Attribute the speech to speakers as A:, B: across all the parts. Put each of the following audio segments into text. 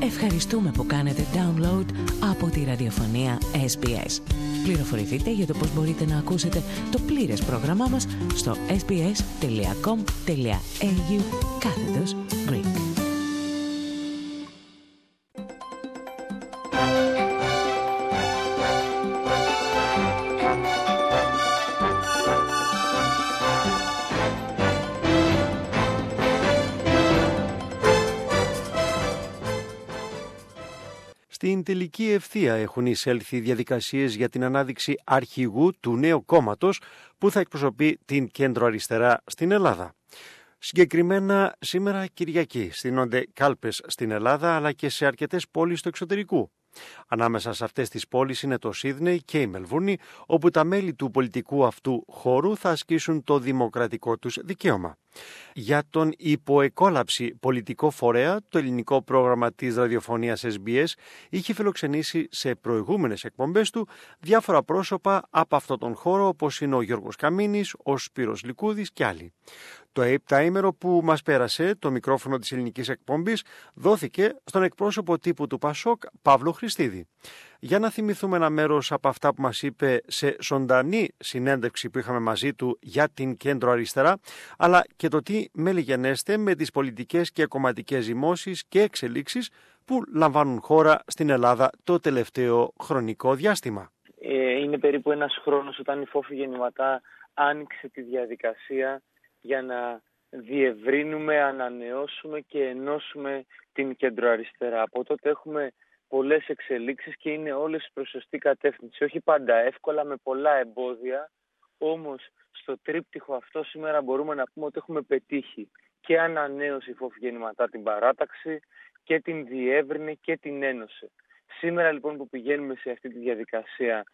A: Ευχαριστούμε που κάνετε download από τη ραδιοφωνία SBS. Πληροφορηθείτε για το πώς μπορείτε να ακούσετε το πλήρες πρόγραμμά μας στο sbs.com.au/Greek.
B: Στην τελική ευθεία έχουν εισέλθει διαδικασίες για την ανάδειξη αρχηγού του νέου κόμματος που θα εκπροσωπεί την κέντρο-αριστερά στην Ελλάδα. Συγκεκριμένα σήμερα Κυριακή στείνονται κάλπες στην Ελλάδα αλλά και σε αρκετές πόλεις του εξωτερικού. Ανάμεσα σε αυτές τις πόλεις είναι το Σίδνεϊ και η Μελβούρνη, όπου τα μέλη του πολιτικού αυτού χώρου θα ασκήσουν το δημοκρατικό τους δικαίωμα. Για τον υποεκόλαψη πολιτικό φορέα, το ελληνικό πρόγραμμα της ραδιοφωνίας SBS είχε φιλοξενήσει σε προηγούμενες εκπομπές του διάφορα πρόσωπα από αυτόν τον χώρο, όπως είναι ο Γιώργος Καμίνης, ο Σπύρος Λικούδης και άλλοι. Το επτάήμερο που μας πέρασε, το μικρόφωνο της ελληνικής εκπομπής, δόθηκε στον εκπρόσωπο τύπου του Πασόκ, Παύλο Χριστίδη. Για να θυμηθούμε ένα μέρος από αυτά που μας είπε σε ζωντανή συνέντευξη που είχαμε μαζί του για την κέντρο αριστερά, αλλά και το τι μελιγενέστε με τις πολιτικές και κομματικές ζυμώσεις και εξελίξεις που λαμβάνουν χώρα στην Ελλάδα το τελευταίο χρονικό διάστημα.
C: Είναι περίπου ένας χρόνος όταν η Φόφη Γεννηματά άνοιξε τη διαδικασία για να διευρύνουμε, ανανεώσουμε και ενώσουμε την κεντροαριστερά. Από τότε έχουμε πολλές εξελίξεις και είναι όλες προς σωστή κατεύθυνση. Όχι πάντα εύκολα, με πολλά εμπόδια, όμως στο τρίπτυχο αυτό σήμερα μπορούμε να πούμε ότι έχουμε πετύχει και ανανέωσε η Φόφη Γεννηματά την παράταξη και την διεύρυνε και την ένωσε. Σήμερα λοιπόν που πηγαίνουμε σε αυτή τη διαδικασία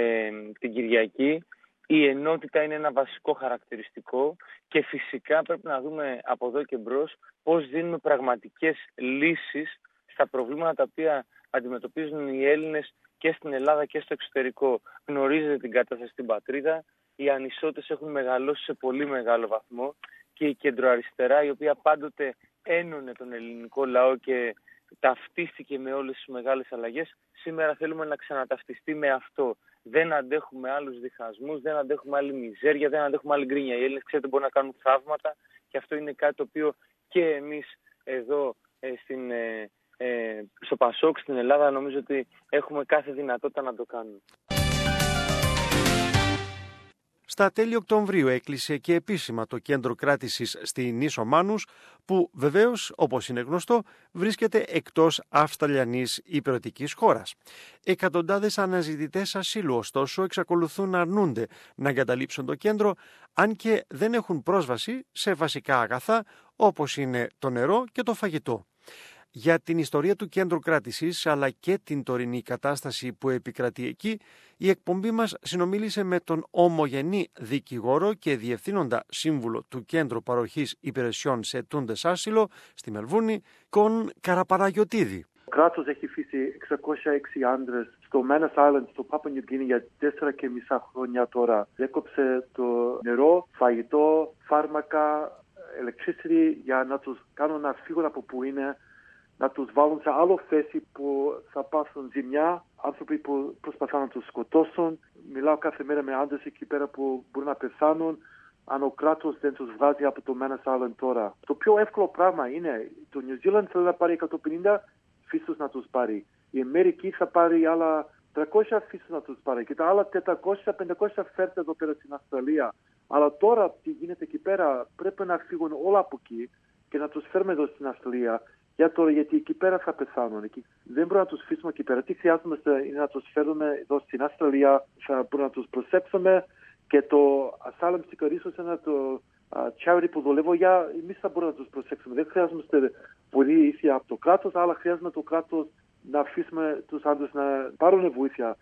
C: την Κυριακή, η ενότητα είναι ένα βασικό χαρακτηριστικό και φυσικά πρέπει να δούμε από εδώ και μπρος πώς δίνουμε πραγματικές λύσεις στα προβλήματα τα οποία αντιμετωπίζουν οι Έλληνες και στην Ελλάδα και στο εξωτερικό. Γνωρίζετε την κατάσταση στην πατρίδα, οι ανισότητες έχουν μεγαλώσει σε πολύ μεγάλο βαθμό και η κεντροαριστερά, η οποία πάντοτε ένωνε τον ελληνικό λαό και ταυτίστηκε με όλες τις μεγάλες αλλαγές, σήμερα θέλουμε να ξαναταυτιστεί με αυτό. Δεν αντέχουμε άλλους διχασμούς, δεν αντέχουμε άλλη μιζέρια, δεν αντέχουμε άλλη γκρίνια. Οι Έλληνες, ξέρετε, μπορούν να κάνουν θαύματα και αυτό είναι κάτι το οποίο και εμείς εδώ στο Πασόκ, στην Ελλάδα, νομίζω ότι έχουμε κάθε δυνατότητα να το κάνουμε.
B: Στα τέλη Οκτωβρίου έκλεισε και επίσημα το κέντρο κράτησης στην Νήσο Μάνους, που βεβαίως, όπως είναι γνωστό, βρίσκεται εκτός αυστραλιανής υπηρετικής χώρας. Εκατοντάδες αναζητητές ασύλου, ωστόσο, εξακολουθούν να αρνούνται να εγκαταλείψουν το κέντρο, αν και δεν έχουν πρόσβαση σε βασικά αγαθά, όπως είναι το νερό και το φαγητό. Για την ιστορία του κέντρου κράτησης αλλά και την τωρινή κατάσταση που επικρατεί εκεί, η εκπομπή μας συνομίλησε με τον ομογενή δικηγόρο και διευθύνοντα σύμβουλο του Κέντρου Παροχής Υπηρεσιών σε Ετούντες Άσυλο στη Μελβούρνη, Κον Καραπαναγιωτίδη.
D: Το κράτος έχει αφήσει 606 άντρες στο Manus Island, στο Πάπουα Νιου Γκίνη για 4,5 χρόνια τώρα. Έκοψε το νερό, φαγητό, φάρμακα, electricity για να τους κάνουν να φύγουν από που είναι, να τους βάλουν σε άλλο θέση που θα πάθουν ζημιά, άνθρωποι που προσπαθούν να τους σκοτώσουν. Μιλάω κάθε μέρα με άντρες εκεί πέρα που μπορούν να πεθάνουν αν ο κράτος δεν τους βγάζει από το Manus Island τώρα. Το πιο εύκολο πράγμα είναι, το New Zealand θέλει να πάρει 150 φύσους να τους πάρει. Η Αμερική θα πάρει άλλα 300 φύσους να τους πάρει και τα άλλα 400-500 φέρτε εδώ πέρα στην Αυστραλία. Αλλά τώρα τι γίνεται εκεί πέρα, πρέπει να φύγουν όλα από εκεί και να τους φέρουμε εδώ στην Αυστραλία. Γιατί εκεί πέρα θα πεθάνουν. Δεν μπορούμε να τους αφήσουμε εκεί πέρα. Τι χρειάζομαστε είναι να τους φέρουμε εδώ στην Αυστραλία, θα μπορούμε να τους προσέψουμε και το Asylum Seekers ίσως είναι το charity που δουλεύω εμείς θα μπορούμε να τους προσέξουμε. Δεν χρειάζομαστε βοήθεια από το κράτος, αλλά χρειάζεται το κράτος να αφήσουμε τους άντρες να πάρουν βοήθεια.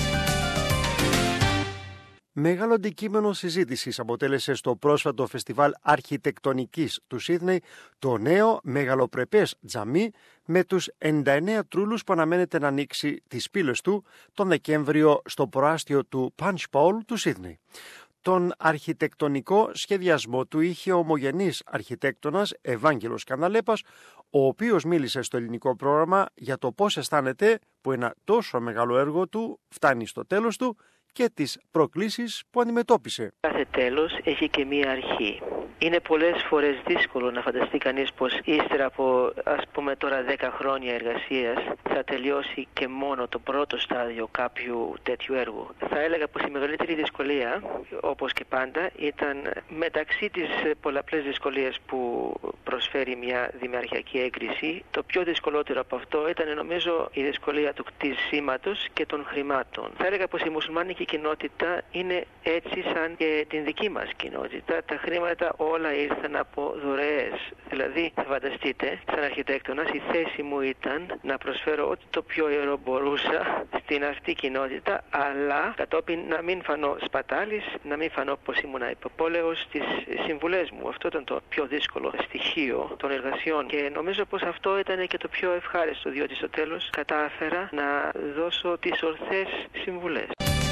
B: Μεγάλο αντικείμενο συζήτησης αποτέλεσε στο πρόσφατο φεστιβάλ αρχιτεκτονικής του Σίδνεϊ το νέο μεγαλοπρεπές τζαμί με τους 99 τρούλους που αναμένεται να ανοίξει τις πύλες του τον Δεκέμβριο στο προάστιο του Punchbowl του Σίδνεϊ. Τον αρχιτεκτονικό σχεδιασμό του είχε ο ομογενής αρχιτέκτονας Ευάγγελος Καναλέπας, ο οποίος μίλησε στο ελληνικό πρόγραμμα για το πώς αισθάνεται που ένα τόσο μεγάλο έργο του φτάνει στο τέλος του και τις προκλήσεις που αντιμετώπισε.
E: Κάθε τέλος έχει και μία αρχή. Είναι πολλές φορές δύσκολο να φανταστεί κανείς πως ύστερα από, ας πούμε τώρα, 10 χρόνια εργασίας θα τελειώσει και μόνο το πρώτο στάδιο κάποιου τέτοιου έργου. Θα έλεγα πως η μεγαλύτερη δυσκολία, όπως και πάντα, ήταν μεταξύ τις πολλαπλές δυσκολίες που προσφέρει μια δημαρχιακή έγκριση. Το πιο δυσκολότερο από αυτό ήταν, νομίζω, η δυσκολία του κτισήματος και των χρημάτων. Θα έλεγα πως η μουσουλμάνικη κοινότητα είναι έτσι σαν και την δική μας κοινότητα. Τα χρήματα όλα ήρθαν από δωρεές. Δηλαδή, θα φανταστείτε, σαν αρχιτέκτονας, η θέση μου ήταν να προσφέρω ό,τι το πιο ιερό μπορούσα στην αυτή κοινότητα, αλλά κατόπιν να μην φανώ σπατάλης, να μην φανώ πως ήμουν υποπόλεος στις συμβουλές μου. Αυτό ήταν το πιο δύσκολο στοιχείο των εργασιών και νομίζω πως αυτό ήταν και το πιο ευχάριστο, διότι στο τέλος κατάφερα να δώσω τις ορθές συμβουλές.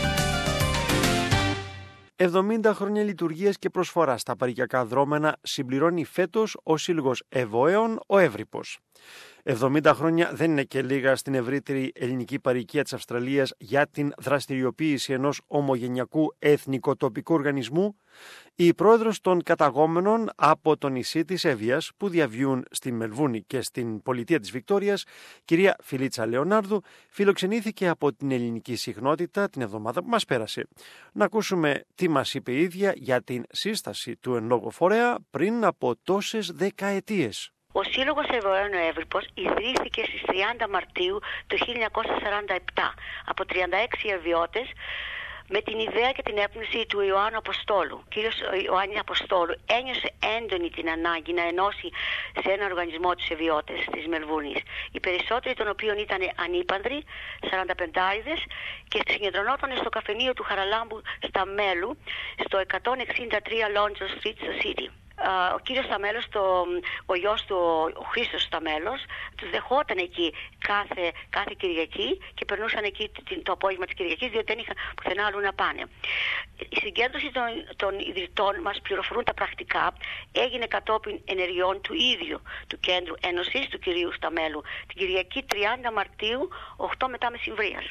B: 70 χρόνια λειτουργίας και προσφοράς στα παροικιακά δρόμενα συμπληρώνει φέτος ο Σύλλογος Ευώεων ο Εύρυπος. 70 χρόνια δεν είναι και λίγα στην ευρύτερη ελληνική παροικία της Αυστραλίας για την δραστηριοποίηση ενός ομογενειακού εθνικοτοπικού οργανισμού. Η πρόεδρος των καταγόμενων από το νησί της Εύβοιας που διαβιούν στη Μελβούνη και στην πολιτεία της Βικτόριας, κυρία Φιλίτσα Λεωνάρδου, φιλοξενήθηκε από την ελληνική συχνότητα την εβδομάδα που μας πέρασε. Να ακούσουμε τι μας είπε η ίδια για την σύσταση του εν λόγω φορέα πριν από τόσες δεκαετίες.
F: Ο Σύλλογος Ευώεων ο Εύρυπος ιδρύθηκε στις 30 Μαρτίου του 1947 από 36 ευβοιώτες με την ιδέα και την έπνευση του Ιωάννου Αποστόλου. Ο κύριος Ιωάννης Αποστόλου ένιωσε έντονη την ανάγκη να ενώσει σε ένα οργανισμό τους ευβοιώτες της Μελβούνης, οι περισσότεροι των οποίων ήταν ανήπανδροι, 45'άδες, και συγκεντρωνόταν στο καφενείο του Χαραλάμπου στα Μέλου, στο 163 Lonzo Street, στο City. Ο κύριος Σταμέλος, ο γιος του, ο Χρήστος Σταμέλος, τους δεχόταν εκεί κάθε Κυριακή και περνούσαν εκεί το απόγευμα της Κυριακής, διότι δεν είχαν πουθενά αλλού να πάνε. Η συγκέντρωση των ιδρυτών, μας πληροφορούν τα πρακτικά, έγινε κατόπιν ενεργειών του ίδιου του Κέντρου Ένωσης του κυρίου Σταμέλου την Κυριακή 30 Μαρτίου, 8 μετά μεσημβρίας.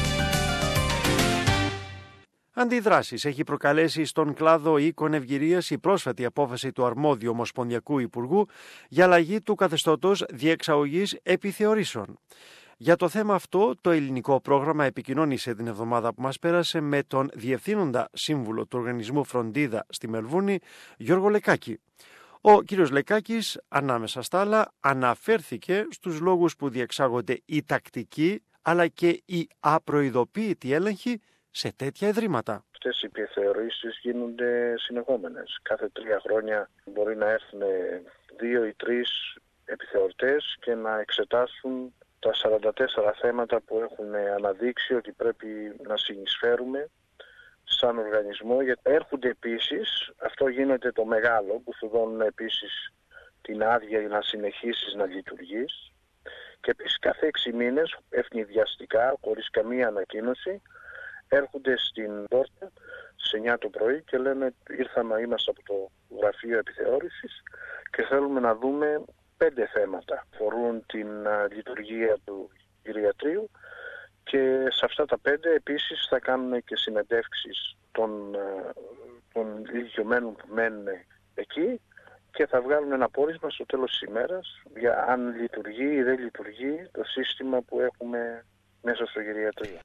B: Αντιδράσεις έχει προκαλέσει στον κλάδο οίκων ευγυρίας η πρόσφατη απόφαση του αρμόδιου Ομοσπονδιακού Υπουργού για αλλαγή του καθεστώτος διεξαγωγής επιθεωρήσεων. Για το θέμα αυτό, το ελληνικό πρόγραμμα επικοινώνησε την εβδομάδα που μας πέρασε με τον Διευθύνοντα Σύμβουλο του Οργανισμού Φροντίδα στη Μελβούνη, Γιώργο Λεκάκη. Ο κύριος Λεκάκης, ανάμεσα στα άλλα, αναφέρθηκε στους λόγους που διεξάγονται η τακτική αλλά και η απροειδοποίητη έλεγχη σε τέτοια ιδρύματα.
G: Αυτές οι επιθεωρήσεις γίνονται συνεχόμενες. Κάθε 3 χρόνια μπορεί να έρθουν 2 ή 3 επιθεωρητές και να εξετάσουν τα 44 θέματα που έχουν αναδείξει ότι πρέπει να συνεισφέρουμε σαν οργανισμό. Γιατί έρχονται επίσης, αυτό γίνεται το μεγάλο, που σου δώνουν επίσης την άδεια για να συνεχίσεις να λειτουργείς. Και επίσης κάθε 6 μήνες, ευνηδιαστικά, χωρίς καμία ανακοίνωση, έρχονται στην πόρτα στις 9 το πρωί και λένε ήρθαμε, είμαστε από το γραφείο επιθεώρησης και θέλουμε να δούμε 5 θέματα. Φορούν την λειτουργία του γυριατρίου και σε αυτά τα 5 επίσης θα κάνουν και συνεντεύξεις των ηλικιωμένων που μένουν εκεί και θα βγάλουν ένα πόρισμα στο τέλος της ημέρας για αν λειτουργεί ή δεν λειτουργεί το σύστημα που έχουμε μέσα στο γυριατρίο.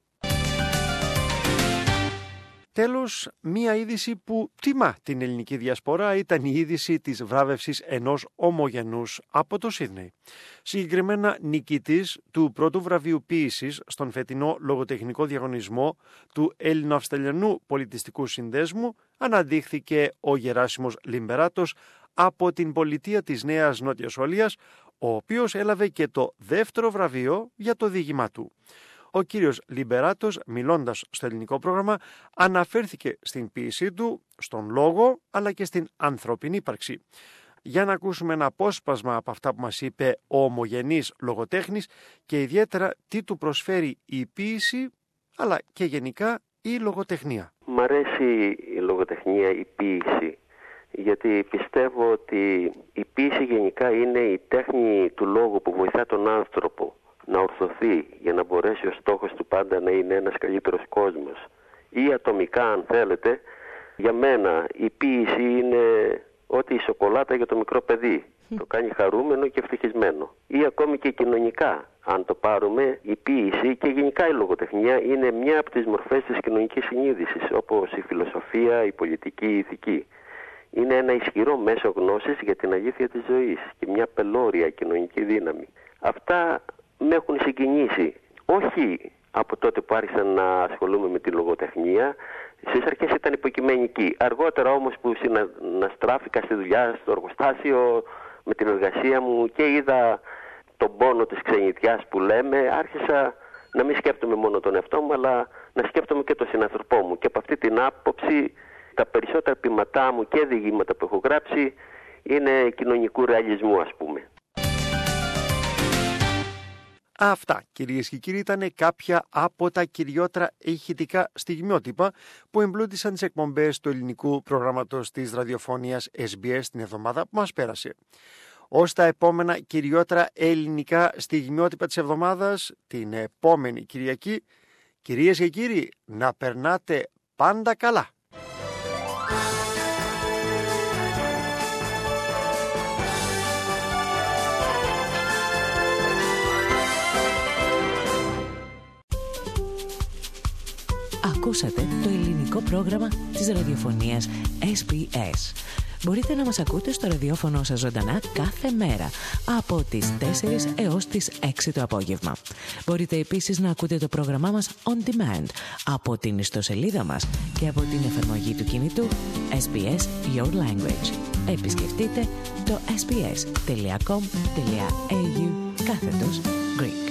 B: Τέλος, μία είδηση που τιμά την ελληνική διασπορά ήταν η είδηση της βράβευσης ενός ομογενούς από το Σίδνεϊ. Συγκεκριμένα νικητής του πρώτου βραβείου ποίησης στον φετινό λογοτεχνικό διαγωνισμό του Έλληνο-Αυστραλιανού Πολιτιστικού Συνδέσμου αναδείχθηκε ο Γεράσιμος Λιμπεράτος από την πολιτεία της Νέας Νότιας Ουαλίας, ο οποίος έλαβε και το δεύτερο βραβείο για το διήγημά του. Ο κύριος Λιμπεράτος, μιλώντας στο ελληνικό πρόγραμμα, αναφέρθηκε στην ποίησή του, στον λόγο, αλλά και στην ανθρώπινη ύπαρξη. Για να ακούσουμε ένα απόσπασμα από αυτά που μας είπε ο ομογενής λογοτέχνης και ιδιαίτερα τι του προσφέρει η ποίηση, αλλά και γενικά η λογοτεχνία.
H: Μ' αρέσει η λογοτεχνία, η ποίηση, γιατί πιστεύω ότι η ποίηση γενικά είναι η τέχνη του λόγου που βοηθά τον άνθρωπο να ορθωθεί για να μπορέσει ο στόχος του πάντα να είναι ένας καλύτερος κόσμος. Ή ατομικά, αν θέλετε, για μένα η ποίηση είναι ό,τι η σοκολάτα για το μικρό παιδί. Το κάνει χαρούμενο και ευτυχισμένο. Ή ακόμη και κοινωνικά, αν το πάρουμε, η ποίηση και γενικά η λογοτεχνία είναι μια από τις μορφές της κοινωνικής συνείδησης, όπως η φιλοσοφία, η πολιτική, η ηθική. Είναι ένα ισχυρό μέσο γνώσης για την αλήθεια της ζωής και μια πελώρια κοινωνική δύναμη. Αυτά με έχουν συγκινήσει, όχι από τότε που άρχισα να ασχολούμαι με τη λογοτεχνία. Στις αρχές ήταν υποκειμενική. Αργότερα όμως που συναστράφηκα στη δουλειά, στο εργοστάσιο, με την εργασία μου και είδα τον πόνο της ξενιτιάς που λέμε, άρχισα να μην σκέφτομαι μόνο τον εαυτό μου, αλλά να σκέφτομαι και τον συνανθρωπό μου. Και από αυτή την άποψη τα περισσότερα ποιηματά μου και διηγήματα που έχω γράψει είναι κοινωνικού ρεαλισμού, ας πούμε.
B: Αυτά, κυρίες και κύριοι, ήταν κάποια από τα κυριότερα ηχητικά στιγμιότυπα που εμπλούτησαν τις εκπομπές του ελληνικού προγράμματος της ραδιοφωνίας SBS την εβδομάδα που μας πέρασε. Ως τα επόμενα κυριότερα ελληνικά στιγμιότυπα της εβδομάδας, την επόμενη Κυριακή, κυρίες και κύριοι, να περνάτε πάντα καλά.
A: Ακούσατε το ελληνικό πρόγραμμα της ραδιοφωνίας SBS. Μπορείτε να μας ακούτε στο ραδιόφωνο σας ζωντανά κάθε μέρα από τις 4 έως τις 6 το απόγευμα. Μπορείτε επίσης να ακούτε το πρόγραμμά μας on demand από την ιστοσελίδα μας και από την εφαρμογή του κινητού SBS Your Language. Επισκεφτείτε το sbs.com.au/Greek.